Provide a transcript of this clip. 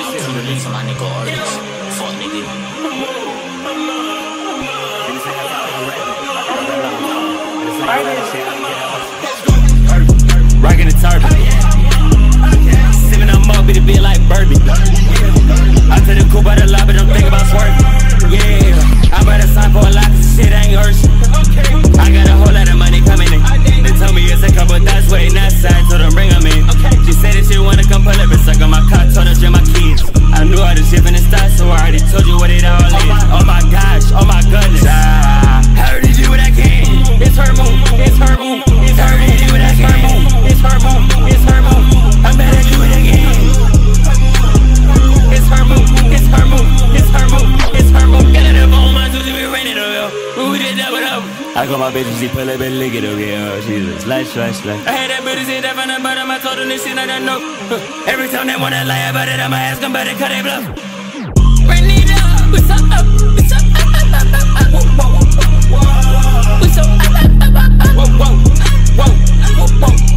out to the links of my nigga artists. Fuck nigga. Rockin' the turtle. Sippin' on mug, be the bit like bourbon. I took the coupe out the lot, but don't think about swerving. Yeah, I better sign for a lot, cause this shit ain't urgent. I got a whole lot of money coming in. They told me it's a couple thoughts waiting outside, told them bring them in. She said that she wanna come pull up and suck on my cock, told her my kids. I knew all the shit in the start, so I already told you what it all is. Oh my gosh, oh my goodness. I heard it do what I can. It's her move, it's her move, it's her move, do what I can. It's her move, it's her move. I better do it again. It's her move, it's her move, it's her move, it's her move. Get it up on my dudes, we raining on you. Who did that without? I call my bitch and she pull up and lick it up, yeah, she's a slash. I had that bitch say that from the bottom, I told them this shit I don't know. Every time they wanna lie about it, I'ma ask them, but they cut they bluff. Rain it up, we so up, we so up, whoa, whoa, whoa, we so up, whoa, whoa, whoa, whoa, whoa.